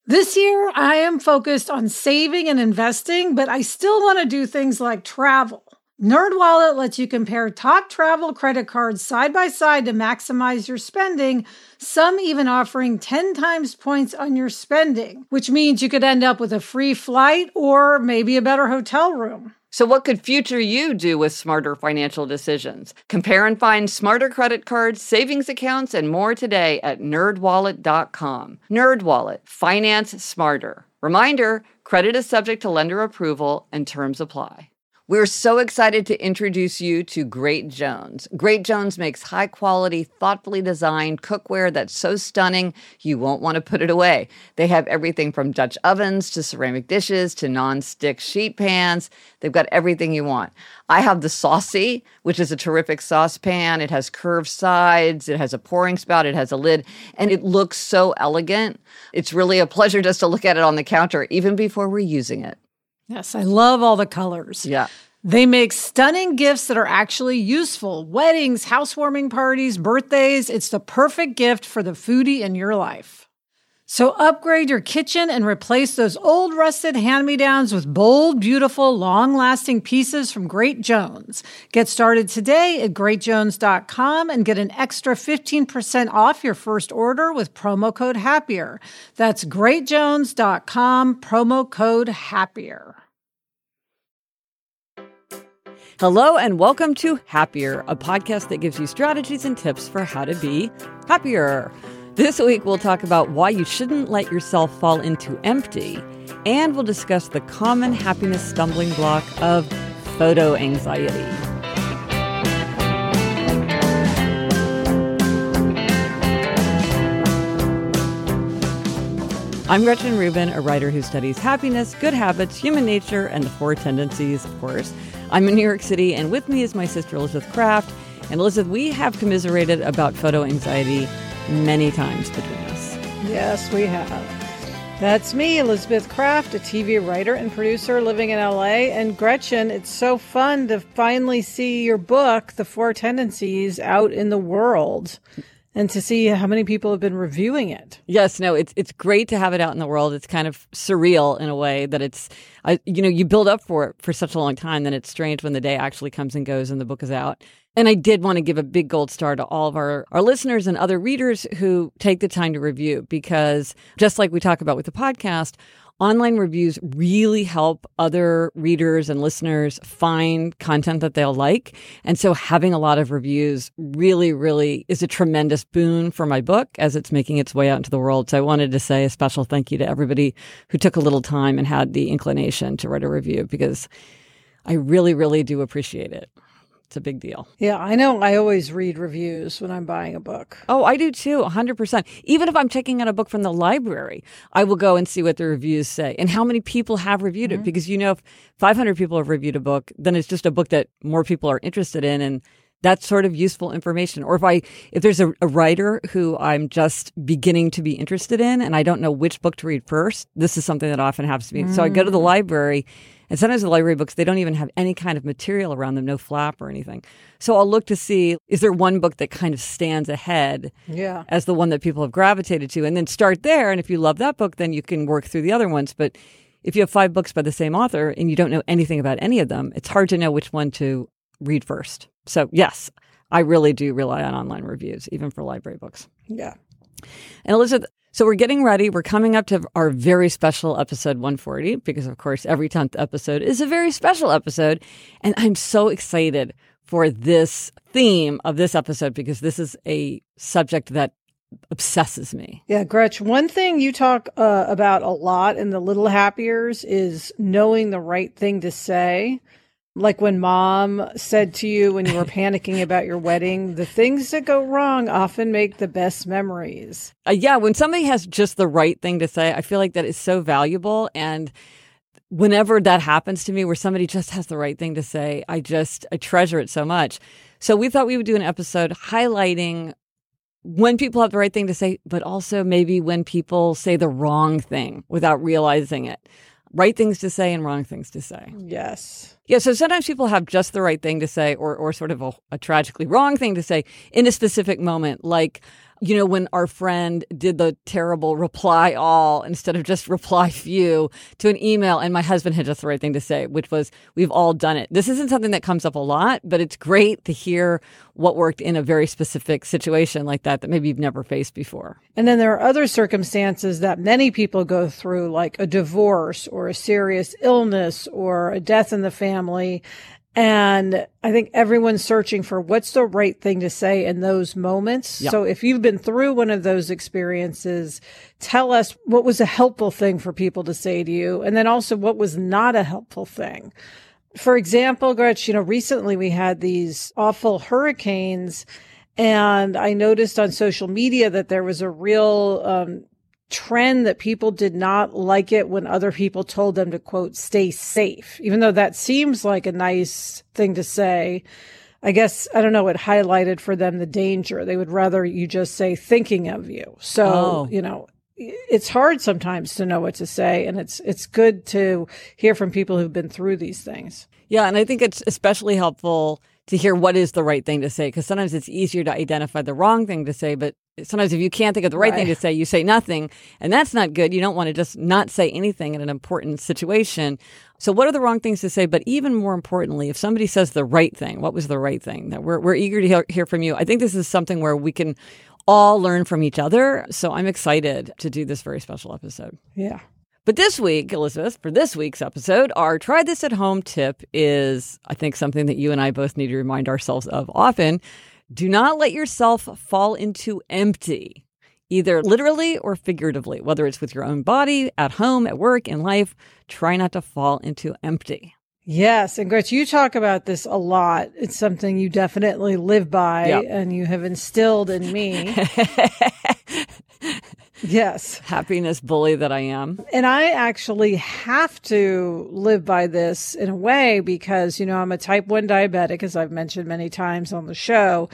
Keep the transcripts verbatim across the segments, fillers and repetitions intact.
This year, I am focused on saving and investing, but I still want to do things like travel. NerdWallet lets you compare top travel credit cards side by side to maximize your spending, some even offering ten times points on your spending, which means you could end up with a free flight or maybe a better hotel room. So what could future you do with smarter financial decisions? Compare and find smarter credit cards, savings accounts, and more today at nerd wallet dot com. NerdWallet. Finance smarter. Reminder, credit is subject to lender approval and terms apply. We're so excited to introduce you to Great Jones. Great Jones makes high-quality, thoughtfully designed cookware that's so stunning you won't want to put it away. They have everything from Dutch ovens to ceramic dishes to non-stick sheet pans. They've got everything you want. I have the Saucy, which is a terrific saucepan. It has curved sides. It has a pouring spout. It has a lid. And it looks so elegant. It's really a pleasure just to look at it on the counter, even before we're using it. Yes, I love all the colors. Yeah. They make stunning gifts that are actually useful. Weddings, housewarming parties, birthdays. It's the perfect gift for the foodie in your life. So upgrade your kitchen and replace those old rusted hand-me-downs with bold, beautiful, long-lasting pieces from Great Jones. Get started today at great jones dot com and get an extra fifteen percent off your first order with promo code HAPPIER. That's great jones dot com, promo code HAPPIER. Hello and welcome to Happier, a podcast that gives you strategies and tips for how to be happier. This week, we'll talk about why you shouldn't let yourself fall into empty, and we'll discuss the common happiness stumbling block of photo anxiety. I'm Gretchen Rubin, a writer who studies happiness, good habits, human nature, and the four tendencies, of course. I'm in New York City, and with me is my sister Elizabeth Kraft. And Elizabeth, we have commiserated about photo anxiety many times between us. Yes, we have. That's me, Elizabeth Kraft, a T V writer and producer living in L A. And Gretchen, it's so fun to finally see your book, The Four Tendencies, out in the world and to see how many people have been reviewing it. Yes, no, it's it's great to have it out in the world. It's kind of surreal in a way that it's, uh, you know, you build up for it for such a long time, then it's strange when the day actually comes and goes and the book is out. And I did want to give a big gold star to all of our, our listeners and other readers who take the time to review, because just like we talk about with the podcast, online reviews really help other readers and listeners find content that they'll like. And so having a lot of reviews really, really is a tremendous boon for my book as it's making its way out into the world. So I wanted to say a special thank you to everybody who took a little time and had the inclination to write a review, because I really, really do appreciate it. It's a big deal. Yeah, I know. I always read reviews when I'm buying a book. Oh, I do too, one hundred percent. Even if I'm checking out a book from the library, I will go and see what the reviews say and how many people have reviewed mm-hmm. it. Because, you know, if five hundred people have reviewed a book, then it's just a book that more people are interested in. And that's sort of useful information. Or if I, if there's a, a writer who I'm just beginning to be interested in and I don't know which book to read first, this is something that often happens to me. Mm. So I go to the library, and sometimes the library books, they don't even have any kind of material around them, no flap or anything. So I'll look to see, is there one book that kind of stands ahead yeah. as the one that people have gravitated to? And then start there. And if you love that book, then you can work through the other ones. But if you have five books by the same author and you don't know anything about any of them, it's hard to know which one to read first. So yes, I really do rely on online reviews, even for library books. Yeah. And Elizabeth, so we're getting ready. We're coming up to our very special episode one forty, because, of course, every tenth episode is a very special episode. And I'm so excited for this theme of this episode, because this is a subject that obsesses me. Yeah, Gretch, one thing you talk uh, about a lot in the Little Happiers is knowing the right thing to say. Like when mom said to you when you were panicking about your wedding, the things that go wrong often make the best memories. Uh, yeah, when somebody has just the right thing to say, I feel like that is so valuable. And whenever that happens to me, where somebody just has the right thing to say, I just, I treasure it so much. So we thought we would do an episode highlighting when people have the right thing to say, but also maybe when people say the wrong thing without realizing it. Right things to say and wrong things to say. Yes. Yeah, so sometimes people have just the right thing to say, or or sort of a, a tragically wrong thing to say in a specific moment. Like You know, when our friend did the terrible reply all instead of just reply few to an email, and my husband had just the right thing to say, which was, we've all done it. This isn't something that comes up a lot, but it's great to hear what worked in a very specific situation like that that maybe you've never faced before. And then there are other circumstances that many people go through, like a divorce or a serious illness or a death in the family. And I think everyone's searching for what's the right thing to say in those moments. Yep. So if you've been through one of those experiences, tell us what was a helpful thing for people to say to you. And then also what was not a helpful thing. For example, Gretch, you know, recently we had these awful hurricanes, and I noticed on social media that there was a real um trend that people did not like it when other people told them to, quote, stay safe, even though that seems like a nice thing to say. I guess, I don't know, it highlighted for them the danger. They would rather you just say thinking of you. So, oh. you know, it's hard sometimes to know what to say. And it's, it's good to hear from people who've been through these things. Yeah. And I think it's especially helpful to hear what is the right thing to say, because sometimes it's easier to identify the wrong thing to say, but sometimes if you can't think of the right, right thing to say, you say nothing, and that's not good. You don't want to just not say anything in an important situation. So what are the wrong things to say? But even more importantly, if somebody says the right thing, what was the right thing? That we're, we're eager to hear, hear from you. I think this is something where we can all learn from each other. So I'm excited to do this very special episode. Yeah. But this week, Elizabeth, for this week's episode, our try this at home tip is, I think, something that you and I both need to remind ourselves of often. Do not let yourself fall into empty, either literally or figuratively, whether it's with your own body, at home, at work, in life. Try not to fall into empty. Yes. And Gretch, you talk about this a lot. It's something you definitely live by, yep. and you have instilled in me. Yes. Happiness bully that I am. And I actually have to live by this in a way because, you know, I'm a type one diabetic, as I've mentioned many times on the show.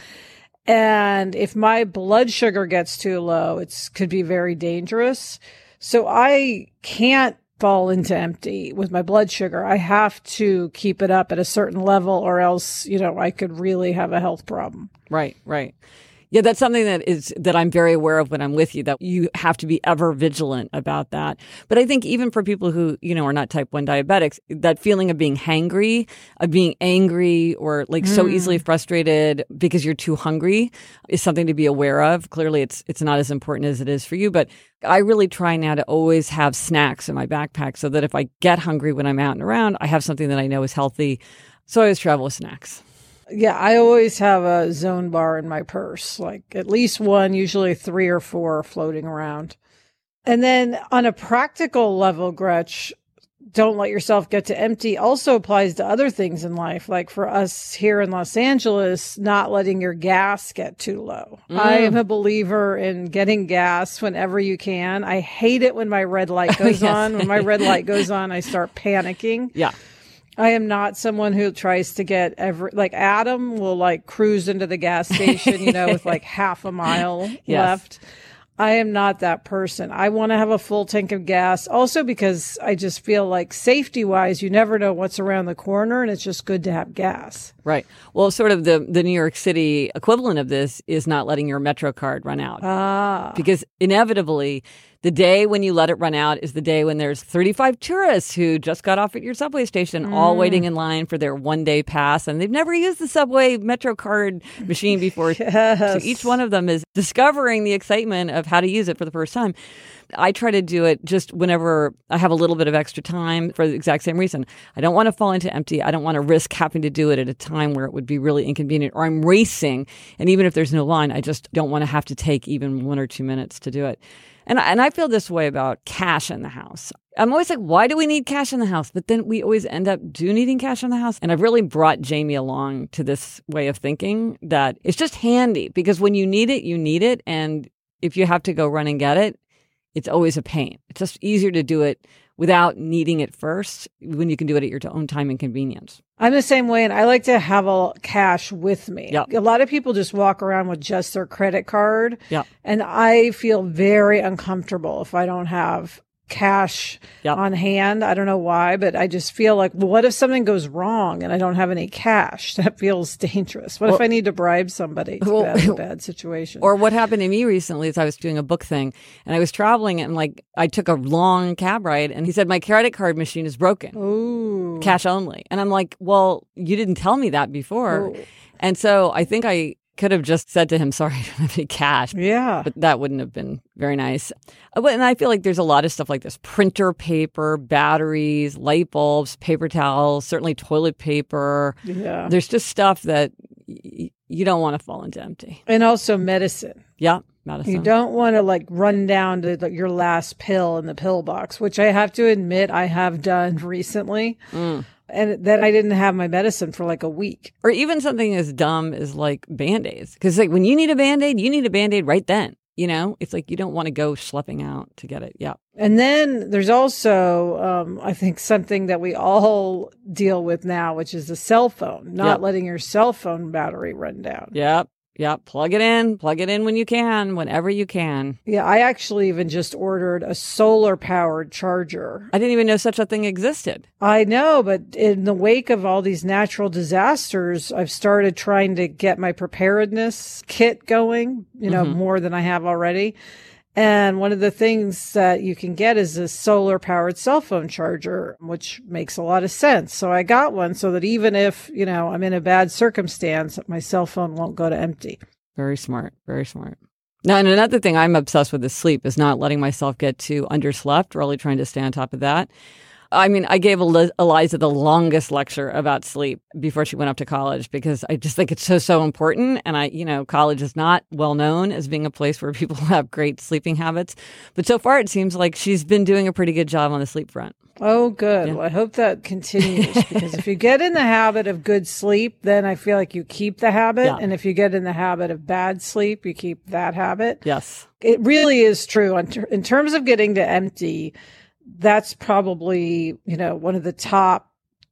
And if my blood sugar gets too low, it could be very dangerous. So I can't fall into empty with my blood sugar. I have to keep it up at a certain level, or else, you know, I could really have a health problem. Right, right. Yeah, that's something that is that I'm very aware of when I'm with you, that you have to be ever vigilant about that. But I think even for people who, you know, are not type one diabetics, that feeling of being hangry, of being angry, or like mm. so easily frustrated because you're too hungry is something to be aware of. Clearly, it's it's not as important as it is for you. But I really try now to always have snacks in my backpack so that if I get hungry when I'm out and around, I have something that I know is healthy. So I always travel with snacks. Yeah, I always have a Zone bar in my purse, like at least one, usually three or four floating around. And then on a practical level, Gretch, don't let yourself get to empty also applies to other things in life. Like for us here in Los Angeles, not letting your gas get too low. Mm. I am a believer in getting gas whenever you can. I hate it when my red light goes yes. on. When my red light goes on, I start panicking. Yeah. I am not someone who tries to get every, like Adam will like cruise into the gas station, you know, with like half a mile yes. left. I am not that person. I want to have a full tank of gas. Also because I just feel like safety wise, you never know what's around the corner, and it's just good to have gas. Right. Well, sort of the, the New York City equivalent of this is not letting your Metro card run out. Ah. Because inevitably, the day when you let it run out is the day when there's thirty-five tourists who just got off at your subway station, mm. all waiting in line for their one-day pass, and they've never used the subway Metro card machine before. Yes. So each one of them is discovering the excitement of how to use it for the first time. I try to do it just whenever I have a little bit of extra time for the exact same reason. I don't want to fall into empty. I don't want to risk having to do it at a time where it would be really inconvenient, or I'm racing. And even if there's no line, I just don't want to have to take even one or two minutes to do it. And, and I feel this way about cash in the house. I'm always like, why do we need cash in the house? But then we always end up do needing cash in the house. And I've really brought Jamie along to this way of thinking that it's just handy, because when you need it, you need it. And if you have to go run and get it, it's always a pain. It's just easier to do it without needing it first when you can do it at your own time and convenience. I'm the same way, and I like to have a cash with me. Yep. A lot of people just walk around with just their credit card, yep. and I feel very uncomfortable if I don't have cash yep. on hand. I don't know why, but I just feel like, well, what if something goes wrong and I don't have any cash? That feels dangerous. What well, if I need to bribe somebody to well, get out of a bad situation? Or what happened to me recently is I was doing a book thing and I was traveling and like I took a long cab ride and he said, my credit card machine is broken. Ooh. Cash only. And I'm like, well, you didn't tell me that before. Ooh. And so I think I could have just said to him, sorry, I don't have any cash. Yeah. But that wouldn't have been very nice. And I feel like there's a lot of stuff like this. Printer paper, batteries, light bulbs, paper towels, certainly toilet paper. Yeah. There's just stuff that y- you don't want to fall into empty. And also medicine. Yeah. Medicine. You don't want to like run down to the, your last pill in the pill box, which I have to admit I have done recently. Mm. And then I didn't have my medicine for like a week. Or even something as dumb as like Band-Aids. Because like when you need a Band-Aid, you need a Band-Aid right then. You know, it's like you don't want to go schlepping out to get it. Yeah. And then there's also, um, I think, something that we all deal with now, which is the cell phone, not yep. letting your cell phone battery run down. Yep. Yeah, plug it in. Plug it in when you can, whenever you can. Yeah, I actually even just ordered a solar-powered charger. I didn't even know such a thing existed. I know, but in the wake of all these natural disasters, I've started trying to get my preparedness kit going, you know, mm-hmm. more than I have already. And one of the things that you can get is a solar-powered cell phone charger, which makes a lot of sense. So I got one so that even if, you know, I'm in a bad circumstance, my cell phone won't go to empty. Very smart. Very smart. Now, and another thing I'm obsessed with is sleep, is not letting myself get too underslept, really trying to stay on top of that. I mean, I gave Eliza the longest lecture about sleep before she went up to college because I just think it's so, so important. And I, you know, college is not well known as being a place where people have great sleeping habits. But so far, it seems like she's been doing a pretty good job on the sleep front. Oh, good. Yeah. Well, I hope that continues because if you get in the habit of good sleep, then I feel like you keep the habit. Yeah. And if you get in the habit of bad sleep, you keep that habit. Yes. It really is true. In terms of getting to empty, that's probably, you know, one of the top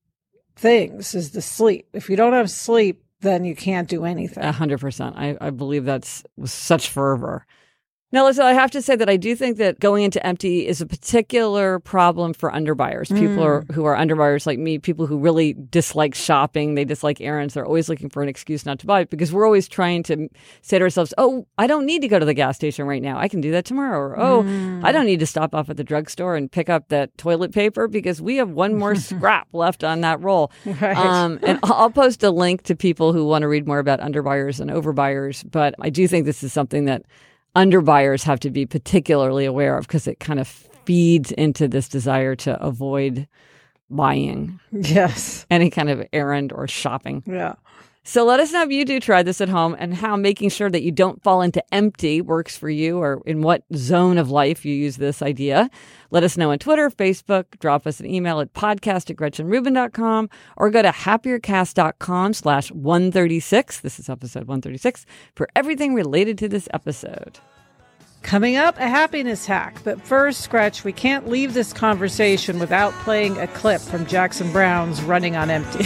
things is the sleep. If you don't have sleep, then you can't do anything. A hundred percent. I, I believe that's with such fervor. Now, Lisa, I have to say that I do think that going into empty is a particular problem for underbuyers. People Mm. are, who are underbuyers like me, people who really dislike shopping, they dislike errands, they're always looking for an excuse not to buy it because we're always trying to say to ourselves, oh, I don't need to go to the gas station right now. I can do that tomorrow. Or, oh, Mm. I don't need to stop off at the drugstore and pick up that toilet paper because we have one more scrap left on that roll. Right. Um, and I'll post a link to people who want to read more about underbuyers and overbuyers. But I do think this is something that underbuyers have to be particularly aware of because it kind of feeds into this desire to avoid buying Yes. any kind of errand or shopping. Yeah. So let us know if you do try this at home and how making sure that you don't fall into empty works for you or in what zone of life you use this idea. Let us know on Twitter, Facebook, drop us an email at podcast at gretchen rubin dot com or go to happiercast.com slash 136. This is episode one thirty-six for everything related to this episode. Coming up, a happiness hack. But first, Gretch, we can't leave this conversation without playing a clip from Jackson Browne's Running on Empty.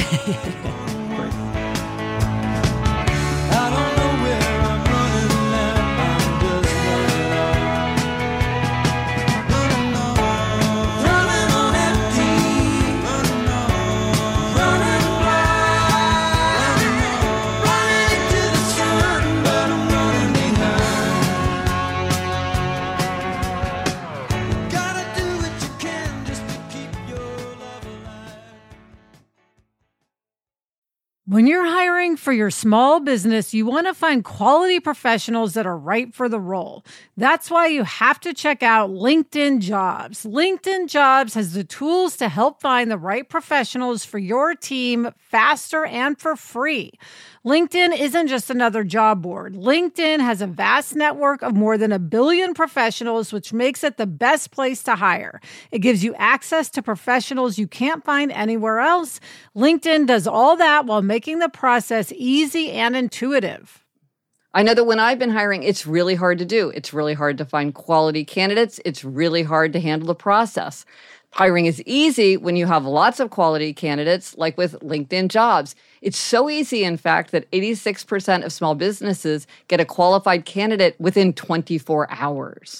When you're hiring for your small business, you want to find quality professionals that are right for the role. That's why you have to check out LinkedIn Jobs. LinkedIn Jobs has the tools to help find the right professionals for your team faster and for free. LinkedIn isn't just another job board. LinkedIn has a vast network of more than a billion professionals, which makes it the best place to hire. It gives you access to professionals you can't find anywhere else. LinkedIn does all that while making the process easy and intuitive. I know that when I've been hiring, it's really hard to do. It's really hard to find quality candidates. It's really hard to handle the process. Hiring is easy when you have lots of quality candidates, like with LinkedIn Jobs. It's so easy, in fact, that eighty-six percent of small businesses get a qualified candidate within twenty-four hours.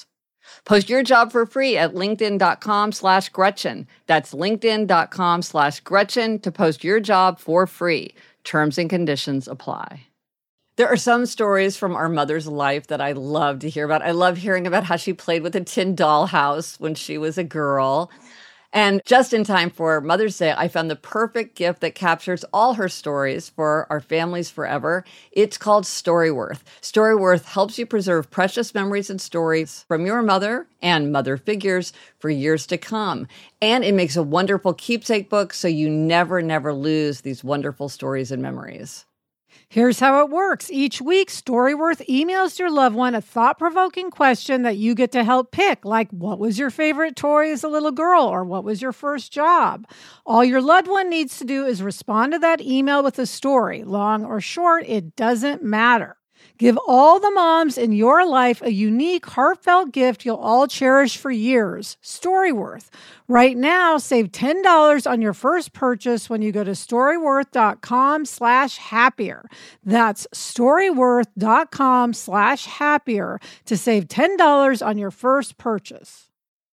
Post your job for free at linkedin.com slash Gretchen. That's linkedin.com slash Gretchen to post your job for free. Terms and conditions apply. There are some stories from our mother's life that I love to hear about. I love hearing about how she played with a tin dollhouse when she was a girl. And just in time for Mother's Day, I found the perfect gift that captures all her stories for our families forever. It's called Storyworth. Storyworth helps you preserve precious memories and stories from your mother and mother figures for years to come. And it makes a wonderful keepsake book so you never, never lose these wonderful stories and memories. Here's how it works. Each week, Storyworth emails your loved one a thought-provoking question that you get to help pick, like what was your favorite toy as a little girl, or what was your first job? All your loved one needs to do is respond to that email with a story. Long or short, it doesn't matter. Give all the moms in your life a unique, heartfelt gift you'll all cherish for years. Storyworth. Right now, save ten dollars on your first purchase when you go to storyworth.com slash happier. That's storyworth.com slash happier to save ten dollars on your first purchase.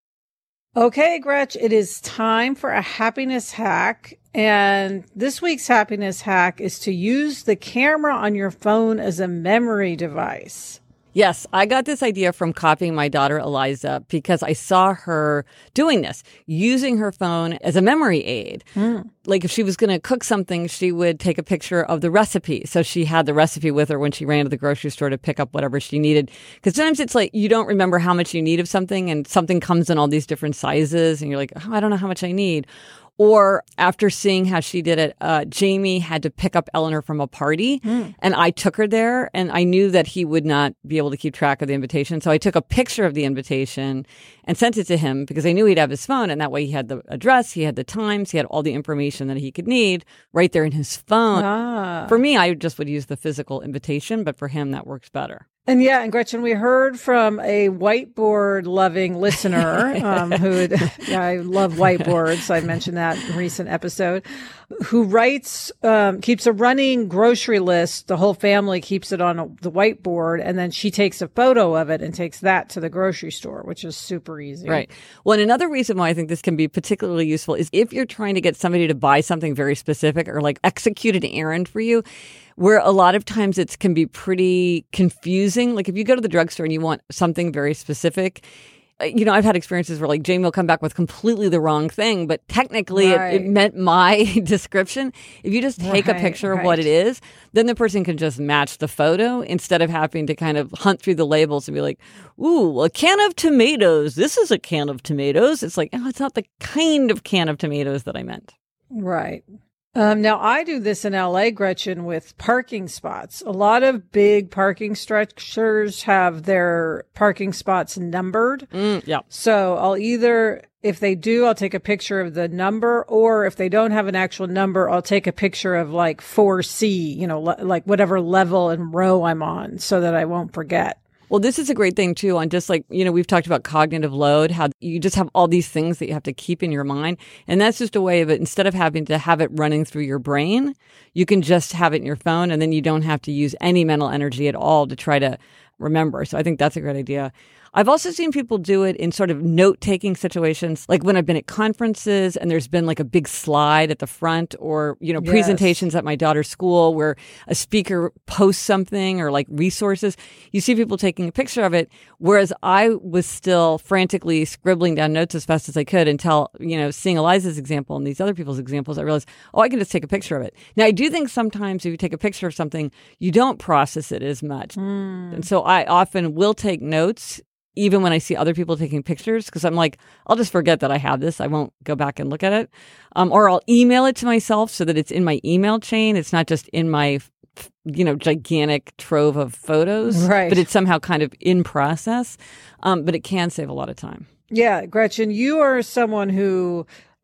Okay, Gretch, it is time for a happiness hack. And this week's happiness hack is to use the camera on your phone as a memory device. Yes, I got this idea from copying my daughter Eliza because I saw her doing this, using her phone as a memory aid. Mm. Like if she was going to cook something, she would take a picture of the recipe. So she had the recipe with her when she ran to the grocery store to pick up whatever she needed. Because sometimes it's like you don't remember how much you need of something and something comes in all these different sizes and you're like, oh, I don't know how much I need. Or after seeing how she did it, uh, Jamie had to pick up Eleanor from a party mm. and I took her there and I knew that he would not be able to keep track of the invitation. So I took a picture of the invitation and sent it to him because I knew he'd have his phone. And that way he had the address, he had the times, he had all the information that he could need right there in his phone. Ah. For me, I just would use the physical invitation, but for him, that works better. And yeah, and Gretchen, we heard from a whiteboard loving listener um, who would, yeah, I love whiteboards. I mentioned that in a recent episode, who writes, um, keeps a running grocery list. The whole family keeps it on a, the whiteboard, and then she takes a photo of it and takes that to the grocery store, which is super easy. Right. Well, and another reason why I think this can be particularly useful is if you're trying to get somebody to buy something very specific or like execute an errand for you, where a lot of times it can be pretty confusing. Like if you go to the drugstore and you want something very specific, you know, I've had experiences where like Jamie will come back with completely the wrong thing, but technically right. it, it meant my description. If you just take right, a picture of right. what it is, then the person can just match the photo instead of having to kind of hunt through the labels and be like, ooh, a can of tomatoes. This is a can of tomatoes. It's like, oh, it's not the kind of can of tomatoes that I meant. Right. Um, now, I do this in L A, Gretchen, with parking spots. A lot of big parking structures have their parking spots numbered. Mm, yeah. So I'll either, if they do, I'll take a picture of the number, or if they don't have an actual number, I'll take a picture of like four C, you know, le- like whatever level and row I'm on so that I won't forget. Well, this is a great thing, too, on just like, you know, we've talked about cognitive load, how you just have all these things that you have to keep in your mind. And that's just a way of it. Instead of having to have it running through your brain, you can just have it in your phone and then you don't have to use any mental energy at all to try to remember. So I think that's a great idea. I've also seen people do it in sort of note-taking situations, like when I've been at conferences and there's been like a big slide at the front or, you know, yes. presentations at my daughter's school where a speaker posts something or like resources. You see people taking a picture of it, whereas I was still frantically scribbling down notes as fast as I could until, you know, seeing Eliza's example and these other people's examples, I realized, oh, I can just take a picture of it. Now, I do think sometimes if you take a picture of something, you don't process it as much. Mm. And so I often will take notes even when I see other people taking pictures, because I'm like, I'll just forget that I have this. I won't go back and look at it. Um, or I'll email it to myself so that it's in my email chain. It's not just in my, you know, gigantic trove of photos, right. but it's somehow kind of in process. Um, but it can save a lot of time. Yeah, Gretchen, you are someone who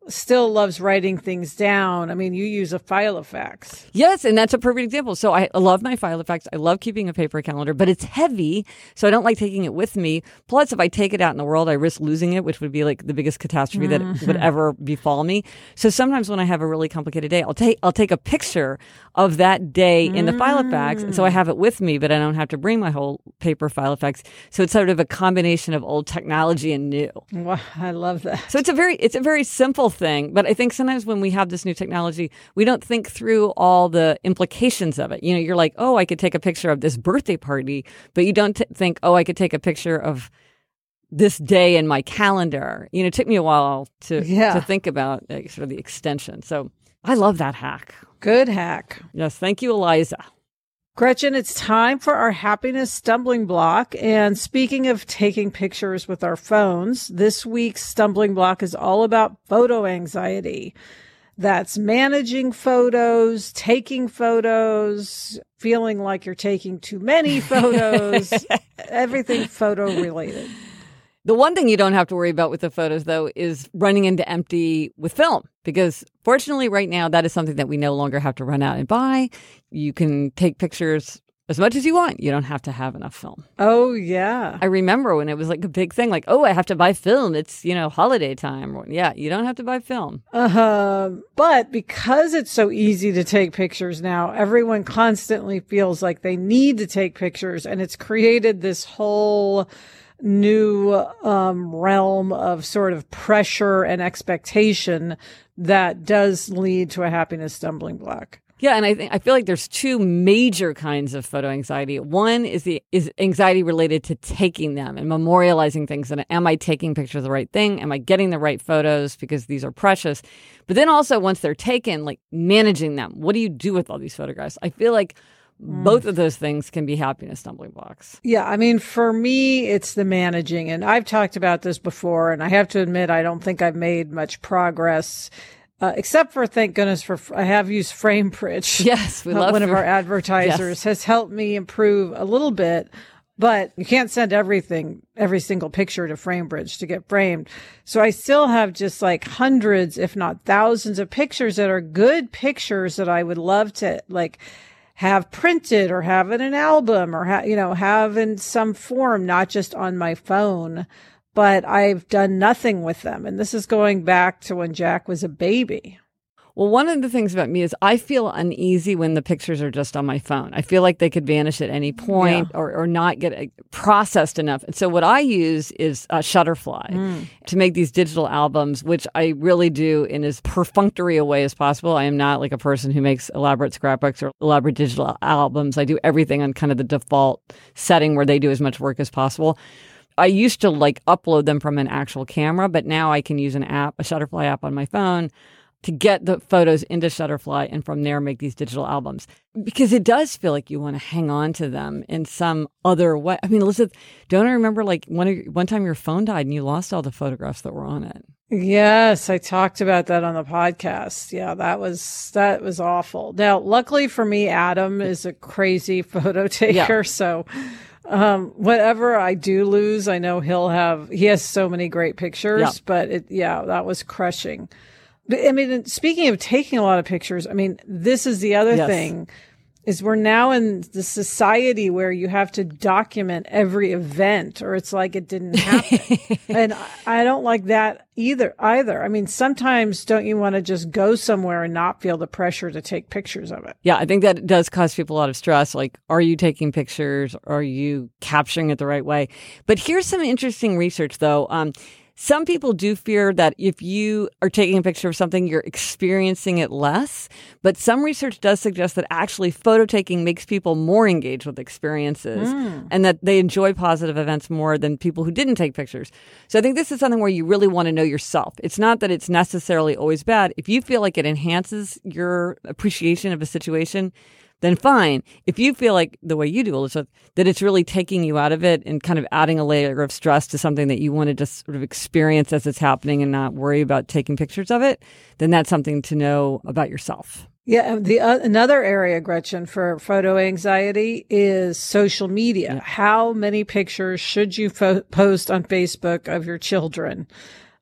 still loves writing things down. I mean, you use a Filofax. Yes, and that's a perfect example. So I love my Filofax. I love keeping a paper calendar, but it's heavy, so I don't like taking it with me. Plus, if I take it out in the world, I risk losing it, which would be like the biggest catastrophe mm-hmm. that would ever befall me. So sometimes when I have a really complicated day, I'll take I'll take a picture of that day in the Filofax, and so I have it with me, but I don't have to bring my whole paper Filofax. So it's sort of a combination of old technology and new. Wow, I love that. So it's a very it's a very simple thing, but I think sometimes when we have this new technology, we don't think through all the implications of it. You know, you're like, oh, I could take a picture of this birthday party, but you don't t- think, oh, I could take a picture of this day in my calendar. You know, it took me a while to yeah. to think about like, sort of the extension. So I love that hack. Good hack. Yes, thank you, Eliza. Gretchen, it's time for our happiness stumbling block. And speaking of taking pictures with our phones, this week's stumbling block is all about photo anxiety. That's managing photos, taking photos, feeling like you're taking too many photos, everything photo related. The one thing you don't have to worry about with the photos, though, is running into empty with film, because fortunately right now that is something that we no longer have to run out and buy. You can take pictures as much as you want. You don't have to have enough film. Oh, yeah. I remember when it was like a big thing, like, oh, I have to buy film. It's, you know, holiday time. Yeah, you don't have to buy film. Uh-huh. But because it's so easy to take pictures now, everyone constantly feels like they need to take pictures, and it's created this whole new um, realm of sort of pressure and expectation that does lead to a happiness stumbling block. Yeah, and I think I feel like there's two major kinds of photo anxiety. One is the is anxiety related to taking them and memorializing things. And am I taking pictures of the right thing? Am I getting the right photos? Because these are precious. But then also once they're taken, like managing them. What do you do with all these photographs? I feel like both of those things can be happiness stumbling blocks. Yeah, I mean, for me, it's the managing. And I've talked about this before, and I have to admit, I don't think I've made much progress, uh, except for, thank goodness, for I have used FrameBridge. Yes, we love One your, of our advertisers yes. has helped me improve a little bit, but you can't send everything, every single picture to FrameBridge to get framed. So I still have just like hundreds, if not thousands of pictures that are good pictures that I would love to like have printed or have in an album or, ha- you know, have in some form, not just on my phone, but I've done nothing with them. And this is going back to when Jack was a baby. Well, one of the things about me is I feel uneasy when the pictures are just on my phone. I feel like they could vanish at any point yeah. or, or not get processed enough. And so what I use is uh, Shutterfly mm. to make these digital albums, which I really do in as perfunctory a way as possible. I am not like a person who makes elaborate scrapbooks or elaborate digital albums. I do everything on kind of the default setting where they do as much work as possible. I used to like upload them from an actual camera, but now I can use an app, a Shutterfly app on my phone, to get the photos into Shutterfly and from there make these digital albums. Because it does feel like you want to hang on to them in some other way. I mean, Elizabeth, don't I remember like one, one time your phone died and you lost all the photographs that were on it? Yes, I talked about that on the podcast. Yeah, that was that was awful. Now, luckily for me, Adam is a crazy photo taker, yeah. so um, whatever I do lose, I know he'll have, he has so many great pictures, yeah. but it, yeah, that was crushing. But I mean, speaking of taking a lot of pictures, I mean, this is the other yes. thing, is we're now in the society where you have to document every event or it's like it didn't happen. And I don't like that either, either. I mean, sometimes don't you want to just go somewhere and not feel the pressure to take pictures of it? Yeah, I think that does cause people a lot of stress. Like, are you taking pictures? Are you capturing it the right way? But here's some interesting research, though. Um, Some people do fear that if you are taking a picture of something, you're experiencing it less. But some research does suggest that actually photo taking makes people more engaged with experiences mm. and that they enjoy positive events more than people who didn't take pictures. So I think this is something where you really want to know yourself. It's not that it's necessarily always bad. If you feel like it enhances your appreciation of a situation, then fine. If you feel like the way you do, Elizabeth, that it's really taking you out of it and kind of adding a layer of stress to something that you want to just sort of experience as it's happening and not worry about taking pictures of it, then that's something to know about yourself. Yeah, the uh, another area, Gretchen, for photo anxiety is social media. Yeah. How many pictures should you fo- post on Facebook of your children?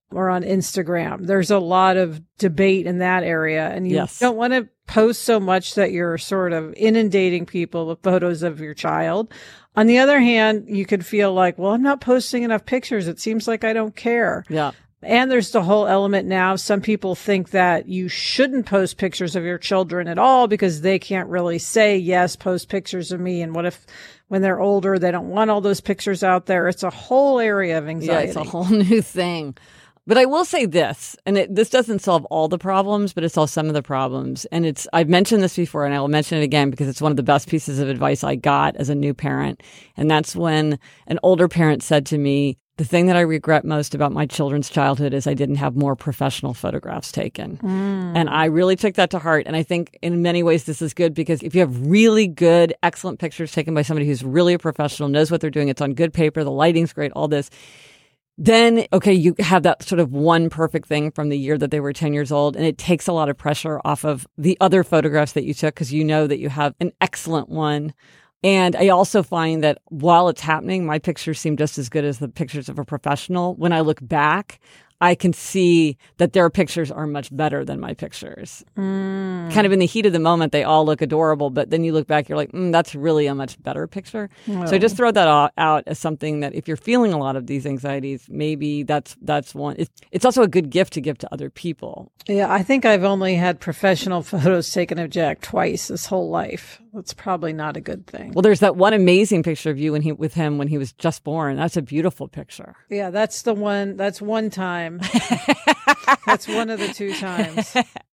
or on Instagram. There's a lot of debate in that area. And you yes. don't want to post so much that you're sort of inundating people with photos of your child. On the other hand, you could feel like, well, I'm not posting enough pictures. It seems like I don't care. Yeah. And there's the whole element now. Some people think that you shouldn't post pictures of your children at all because they can't really say, yes, post pictures of me. And what if when they're older, they don't want all those pictures out there? It's a whole area of anxiety. Yeah, it's a whole new thing. But I will say this, and it, this doesn't solve all the problems, but it solves some of the problems. And it's, I've mentioned this before, and I will mention it again because it's one of the best pieces of advice I got as a new parent. And that's when an older parent said to me, the thing that I regret most about my children's childhood is I didn't have more professional photographs taken. Mm. And I really took that to heart. And I think in many ways this is good because if you have really good, excellent pictures taken by somebody who's really a professional, knows what they're doing, it's on good paper, the lighting's great, all this, then, okay, you have that sort of one perfect thing from the year that they were ten years old. And it takes a lot of pressure off of the other photographs that you took because you know that you have an excellent one. And I also find that while it's happening, my pictures seem just as good as the pictures of a professional. When I look back, I can see that their pictures are much better than my pictures. Mm. Kind of in the heat of the moment, they all look adorable, but then you look back, you're like, mm, that's really a much better picture. Oh. So I just throw that out as something that if you're feeling a lot of these anxieties, maybe that's that's one. It's, it's also a good gift to give to other people. Yeah, I think I've only had professional photos taken of Jack twice his whole life. That's probably not a good thing. Well, there's that one amazing picture of you when he with him when he was just born. That's a beautiful picture. Yeah, that's the one. That's one time. That's one of the two times.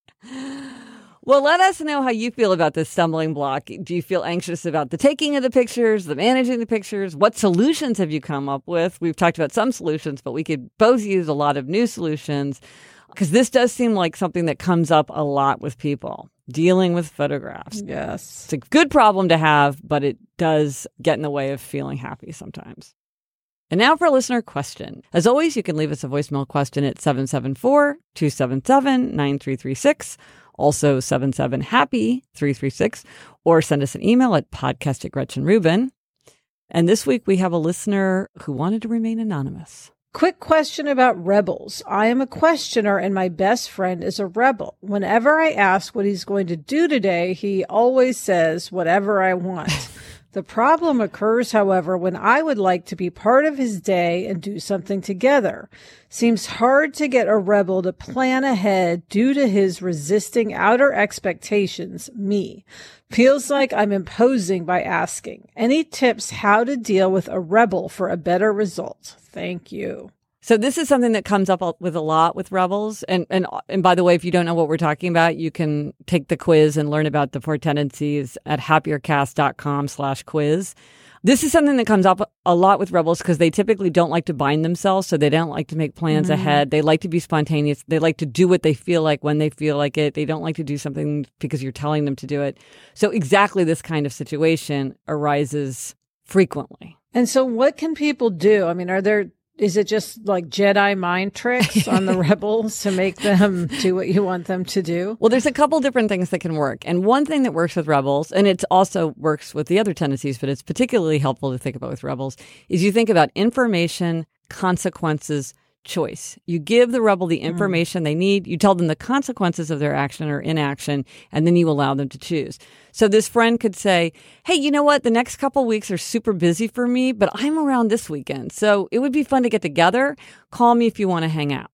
Well, let us know how you feel about this stumbling block. Do you feel anxious about the taking of the pictures, the managing the pictures? What solutions have you come up with? We've talked about some solutions, but we could both use a lot of new solutions because this does seem like something that comes up a lot with people. Dealing with photographs. Yes. It's a good problem to have, but it does get in the way of feeling happy sometimes. And now for a listener question. As always, you can leave us a voicemail question at seven seven four, two seven seven, nine three three six, also seven seven happy three three six, or send us an email at podcast at Gretchen Rubin. And this week we have a listener who wanted to remain anonymous. Quick question about rebels. I am a questioner and my best friend is a rebel. Whenever I ask what he's going to do today, he always says whatever I want. The problem occurs, however, when I would like to be part of his day and do something together. Seems hard to get a rebel to plan ahead due to his resisting outer expectations, me. Feels like I'm imposing by asking. Any tips how to deal with a rebel for a better result? Thank you. So this is something that comes up with a lot with rebels. And, and, and by the way, if you don't know what we're talking about, you can take the quiz and learn about the four tendencies at happiercast.com slash quiz. This is something that comes up a lot with rebels because they typically don't like to bind themselves. So they don't like to make plans mm-hmm. ahead. They like to be spontaneous. They like to do what they feel like when they feel like it. They don't like to do something because you're telling them to do it. So exactly this kind of situation arises frequently. And so what can people do? I mean, are there, is it just like Jedi mind tricks on the rebels to make them do what you want them to do? Well, there's a couple different things that can work. And one thing that works with rebels, and it also works with the other tendencies, but it's particularly helpful to think about with rebels, is you think about information, consequences, choice. You give the rebel the information mm. they need. You tell them the consequences of their action or inaction, and then you allow them to choose. So this friend could say, hey, you know what? The next couple weeks are super busy for me, but I'm around this weekend. So it would be fun to get together. Call me if you want to hang out.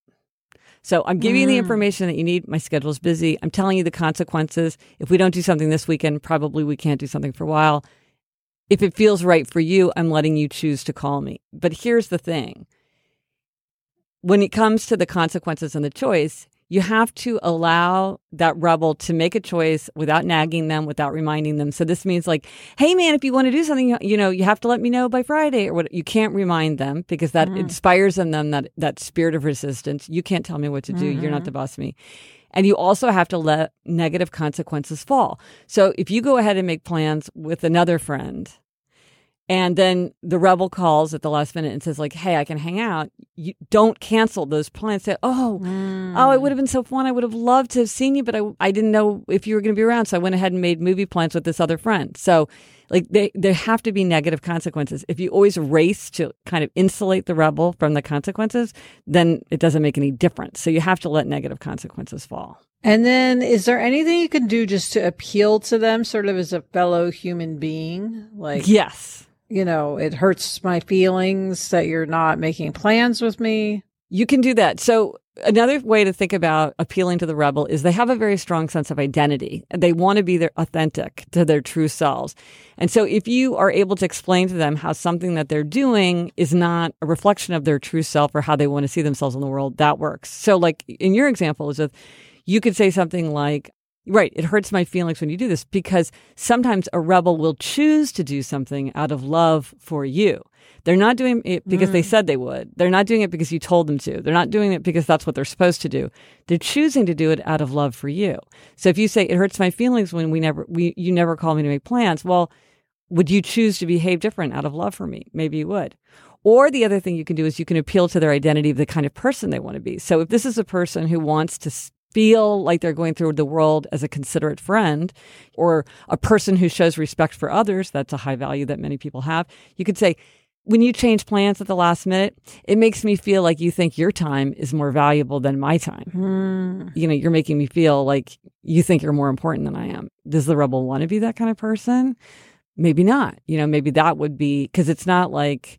So I'm giving mm. you the information that you need. My schedule's busy. I'm telling you the consequences. If we don't do something this weekend, probably we can't do something for a while. If it feels right for you, I'm letting you choose to call me. But here's the thing. When it comes to the consequences and the choice, you have to allow that rebel to make a choice without nagging them, without reminding them. So this means like, hey, man, if you want to do something, you know, you have to let me know by Friday or what. You can't remind them because that mm. inspires in them that, that spirit of resistance. You can't tell me what to do. Mm-hmm. You're not the boss of me. And you also have to let negative consequences fall. So if you go ahead and make plans with another friend And then the rebel calls at the last minute and says, like, hey, I can hang out. You don't cancel those plans. Say, oh, mm. oh, it would have been so fun. I would have loved to have seen you, but I, I didn't know if you were going to be around. So I went ahead and made movie plans with this other friend. So like they, there have to be negative consequences. If you always race to kind of insulate the rebel from the consequences, then it doesn't make any difference. So you have to let negative consequences fall. And then is there anything you can do just to appeal to them sort of as a fellow human being? Like, yes. You know, it hurts my feelings that you're not making plans with me. You can do that. So another way to think about appealing to the rebel is they have a very strong sense of identity. They want to be their authentic to their true selves. And so if you are able to explain to them how something that they're doing is not a reflection of their true self or how they want to see themselves in the world, that works. So like in your example, Elizabeth, you could say something like, right, it hurts my feelings when you do this, because sometimes a rebel will choose to do something out of love for you. They're not doing it because mm. they said they would. They're not doing it because you told them to. They're not doing it because that's what they're supposed to do. They're choosing to do it out of love for you. So if you say, it hurts my feelings when we never, we, you never call me to make plans, well, would you choose to behave different out of love for me? Maybe you would. Or the other thing you can do is you can appeal to their identity of the kind of person they want to be. So if this is a person who wants to feel like they're going through the world as a considerate friend, or a person who shows respect for others, that's a high value that many people have, you could say, when you change plans at the last minute, it makes me feel like you think your time is more valuable than my time. Mm. You know, you're making me feel like you think you're more important than I am. Does the rebel want to be that kind of person? Maybe not. You know, maybe that would be, because it's not like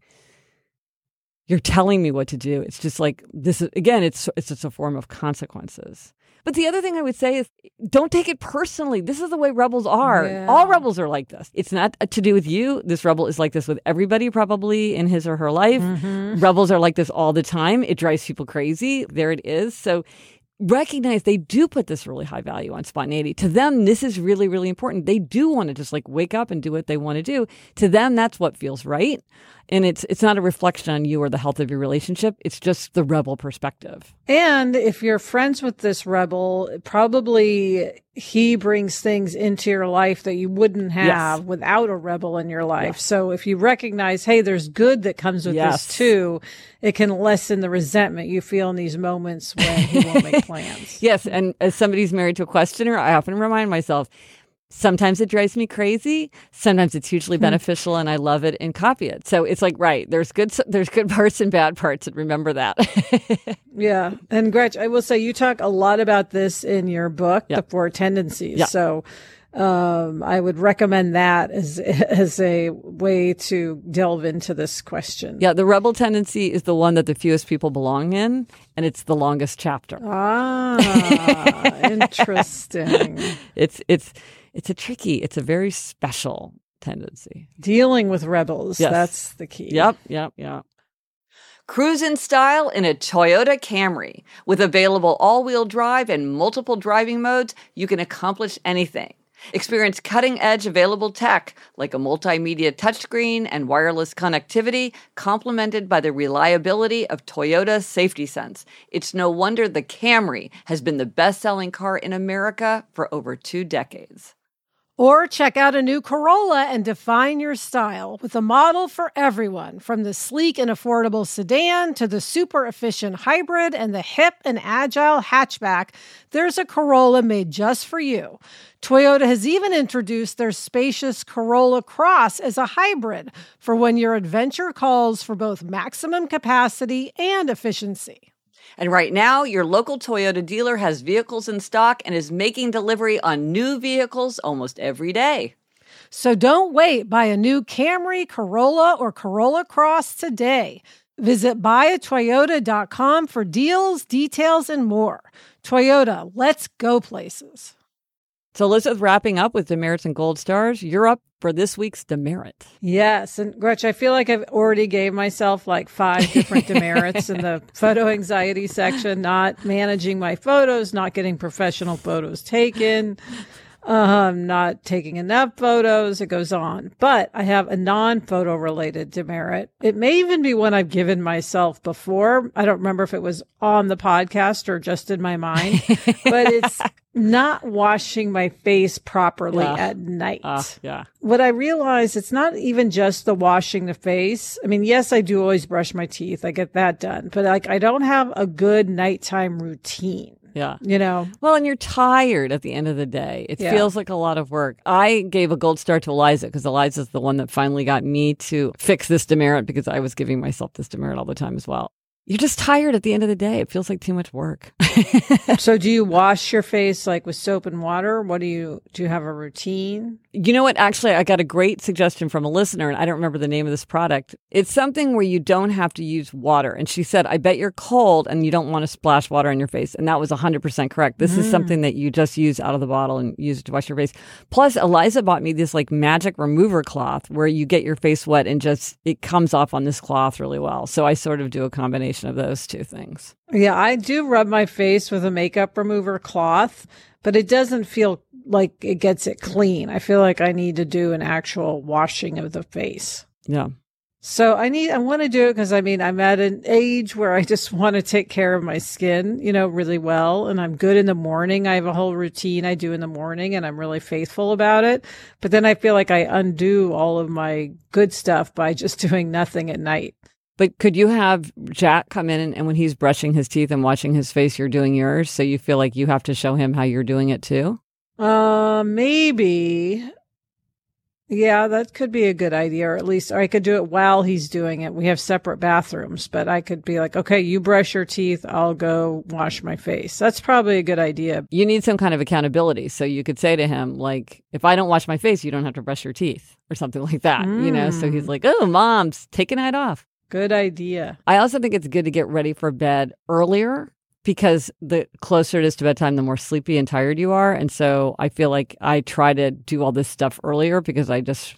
you're telling me what to do. It's just like, this is, again, it's it's just a form of consequences. But the other thing I would say is, don't take it personally. This is the way rebels are. Yeah. All rebels are like this. It's not to do with you. This rebel is like this with everybody probably in his or her life. Mm-hmm. Rebels are like this all the time. It drives people crazy. There it is. So recognize they do put this really high value on spontaneity. To them, this is really, really important. They do want to just like wake up and do what they want to do. To them, that's what feels right. And it's it's not a reflection on you or the health of your relationship. It's just the rebel perspective. And if you're friends with this rebel, probably he brings things into your life that you wouldn't have yes. without a rebel in your life. Yes. So if you recognize, hey, there's good that comes with yes. this too, it can lessen the resentment you feel in these moments when he won't make plans. Yes. And as somebody who's married to a questioner, I often remind myself, sometimes it drives me crazy. Sometimes it's hugely beneficial and I love it and copy it. So it's like, right, there's good there's good parts and bad parts, and remember that. Yeah. And Gretch, I will say you talk a lot about this in your book, yep. The Four Tendencies. Yep. So um, I would recommend that as as a way to delve into this question. Yeah, the rebel tendency is the one that the fewest people belong in, and it's the longest chapter. Ah, interesting. It's it's It's a tricky, it's a very special tendency. Dealing with rebels, yes. That's the key. Yep, yep, yep. Cruise in style in a Toyota Camry. With available all-wheel drive and multiple driving modes, you can accomplish anything. Experience cutting-edge available tech like a multimedia touchscreen and wireless connectivity, complemented by the reliability of Toyota Safety Sense. It's no wonder the Camry has been the best-selling car in America for over two decades. Or check out a new Corolla and define your style with a model for everyone, from the sleek and affordable sedan to the super efficient hybrid and the hip and agile hatchback. There's a Corolla made just for you. Toyota has even introduced their spacious Corolla Cross as a hybrid for when your adventure calls for both maximum capacity and efficiency. And right now, your local Toyota dealer has vehicles in stock and is making delivery on new vehicles almost every day. So don't wait. Buy a new Camry, Corolla, or Corolla Cross today. Visit buy a toyota dot com for deals, details, and more. Toyota, let's go places. So Elizabeth, wrapping up with demerits and gold stars, you're up for this week's demerit. Yes. And Gretch, I feel like I've already gave myself like five different demerits in the photo anxiety section: not managing my photos, not getting professional photos taken, um, not taking enough photos. It goes on. But I have a non-photo related demerit. It may even be one I've given myself before. I don't remember if it was on the podcast or just in my mind, but it's not washing my face properly Yeah. at night. Uh, yeah. What I realized, it's not even just the washing the face. I mean, yes, I do always brush my teeth. I get that done. But like, I don't have a good nighttime routine. Yeah. You know? Well, and you're tired at the end of the day. It Yeah. feels like a lot of work. I gave a gold star to Eliza because Eliza's the one that finally got me to fix this demerit because I was giving myself this demerit all the time as well. You're just tired at the end of the day. It feels like too much work. So do you wash your face like with soap and water? What do you, do you have a routine? You know what? Actually, I got a great suggestion from a listener, and I don't remember the name of this product. It's something where you don't have to use water. And she said, I bet you're cold and you don't want to splash water on your face. And that was one hundred percent correct. This mm. is something that you just use out of the bottle and use it to wash your face. Plus, Eliza bought me this like magic remover cloth where you get your face wet and just it comes off on this cloth really well. So I sort of do a combination of those two things. Yeah, I do rub my face with a makeup remover cloth, but it doesn't feel like it gets it clean. I feel like I need to do an actual washing of the face. Yeah. So I need, I want to do it because I mean, I'm at an age where I just want to take care of my skin, you know, really well. And I'm good in the morning. I have a whole routine I do in the morning and I'm really faithful about it. But then I feel like I undo all of my good stuff by just doing nothing at night. But could you have Jack come in and, and when he's brushing his teeth and washing his face, you're doing yours? So you feel like you have to show him how you're doing it too? Uh, maybe. Yeah, that could be a good idea. Or at least, or I could do it while he's doing it. We have separate bathrooms, but I could be like, okay, you brush your teeth. I'll go wash my face. That's probably a good idea. You need some kind of accountability. So you could say to him, like, if I don't wash my face, you don't have to brush your teeth or something like that, mm. you know? So he's like, oh, mom's take a night off. Good idea. I also think it's good to get ready for bed earlier because the closer it is to bedtime, the more sleepy and tired you are. And so I feel like I try to do all this stuff earlier because I just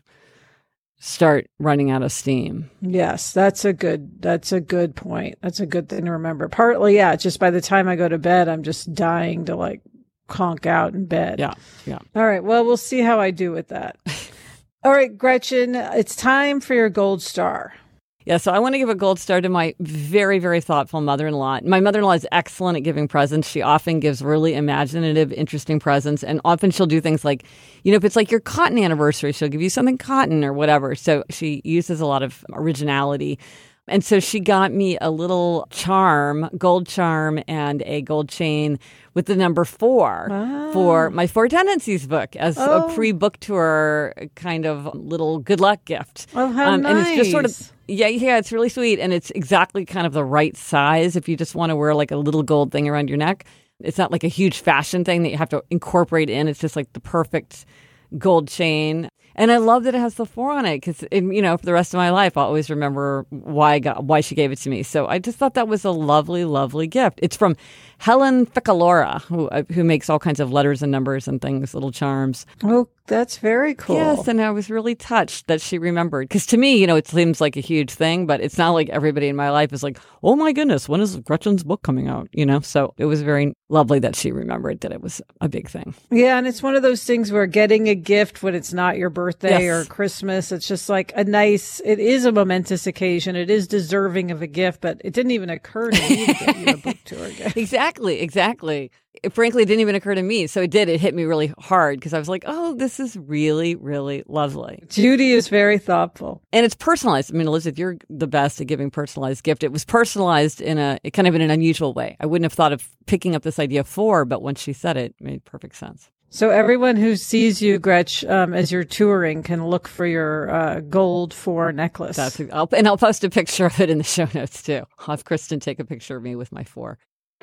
start running out of steam. Yes, that's a good, that's a good point. That's a good thing to remember. Partly, yeah, just by the time I go to bed, I'm just dying to like conk out in bed. Yeah, yeah. All right, well, we'll see how I do with that. All right, Gretchen, it's time for your gold star. Yeah, so I want to give a gold star to my very, very thoughtful mother-in-law. My mother-in-law is excellent at giving presents. She often gives really imaginative, interesting presents. And often she'll do things like, you know, if it's like your cotton anniversary, she'll give you something cotton or whatever. So she uses a lot of originality. And so she got me a little charm, gold charm, and a gold chain with the number four wow. for my Four Tendencies book as oh. a pre-book tour kind of little good luck gift. Oh, how um, nice. And it's just sort of, yeah, yeah, it's really sweet. And it's exactly kind of the right size if you just want to wear like a little gold thing around your neck. It's not like a huge fashion thing that you have to incorporate in. It's just like the perfect gold chain. And I love that it has the four on it because, you know, for the rest of my life, I'll always remember why I got, why she gave it to me. So I just thought that was a lovely, lovely gift. It's from Helen Ficalora, who who makes all kinds of letters and numbers and things, little charms. Oh, that's very cool. Yes, and I was really touched that she remembered. Because to me, you know, it seems like a huge thing, but it's not like everybody in my life is like, oh my goodness, when is Gretchen's book coming out? You know, so it was very lovely that she remembered that it was a big thing. Yeah, and it's one of those things where getting a gift when it's not your birthday yes. or Christmas, it's just like a nice, it is a momentous occasion. It is deserving of a gift, but it didn't even occur to me to get you a book tour gift. Exactly, exactly. It, frankly, it didn't even occur to me. So it did. It hit me really hard because I was like, oh, this is really, really lovely. Judy is very thoughtful. And it's personalized. I mean, Elizabeth, you're the best at giving personalized gift. It was personalized in a kind of in an unusual way. I wouldn't have thought of picking up this idea for, but when she said it, it made perfect sense. So everyone who sees you, Gretch, um, as you're touring can look for your uh, gold four necklace. That's, I'll, and I'll post a picture of it in the show notes, too. I'll have Kristen take a picture of me with my four.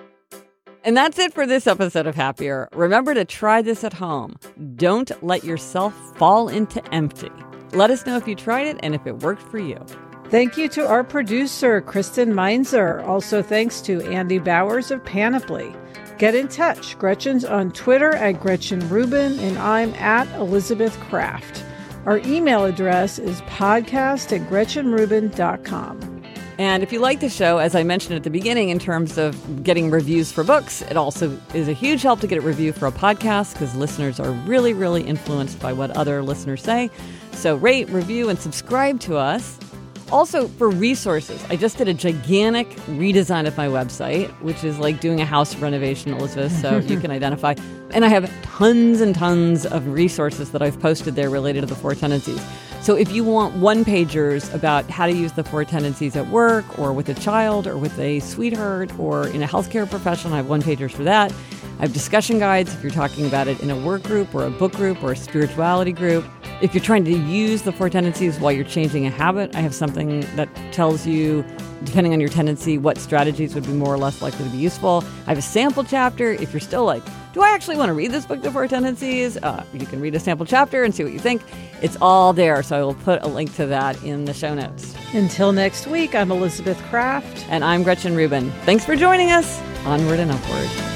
And that's it for this episode of Happier. Remember to try this at home. Don't let yourself fall into empty. Let us know if you tried it and if it worked for you. Thank you to our producer, Kristen Meinzer. Also thanks to Andy Bowers of Panoply. Get in touch. Gretchen's on Twitter at Gretchen Rubin, and I'm at Elizabeth Kraft. Our email address is podcast at gretchen rubin dot com. And if you like the show, as I mentioned at the beginning, in terms of getting reviews for books, it also is a huge help to get a review for a podcast because listeners are really, really influenced by what other listeners say. So rate, review, and subscribe to us. Also, for resources, I just did a gigantic redesign of my website, which is like doing a house renovation, Elizabeth, so you can identify. And I have tons and tons of resources that I've posted there related to the four tendencies. So if you want one-pagers about how to use the four tendencies at work or with a child or with a sweetheart or in a healthcare profession, I have one-pagers for that. I have discussion guides if you're talking about it in a work group or a book group or a spirituality group. If you're trying to use the four tendencies while you're changing a habit, I have something that tells you, depending on your tendency, what strategies would be more or less likely to be useful. I have a sample chapter. If you're still like, do I actually want to read this book, The Four Tendencies? Uh, you can read a sample chapter and see what you think. It's all there, so I will put a link to that in the show notes. Until next week, I'm Elizabeth Kraft. And I'm Gretchen Rubin. Thanks for joining us. Onward and upward.